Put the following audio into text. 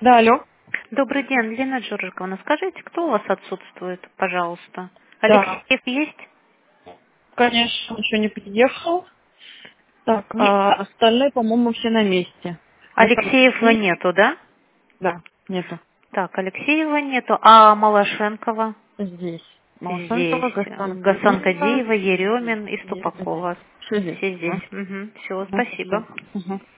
Да, алло. Добрый день, Лена Джорджиковна. Скажите, кто у вас отсутствует, пожалуйста? Да, Алексеев есть? конечно, он еще не приехал. Так, Не- а остальные, по-моему, все на месте. Алексеева Мухаммадий, нету, да? да, нету. Так, Алексеева нету. А Малашенкова? Здесь. Здесь. Малосенкова, Гасан Гасан Кадиева. Кадиева, Еремин и Все здесь. Ступакова. Все здесь. Все здесь. Ага. Угу. Все, Ага, спасибо. спасибо. Ага.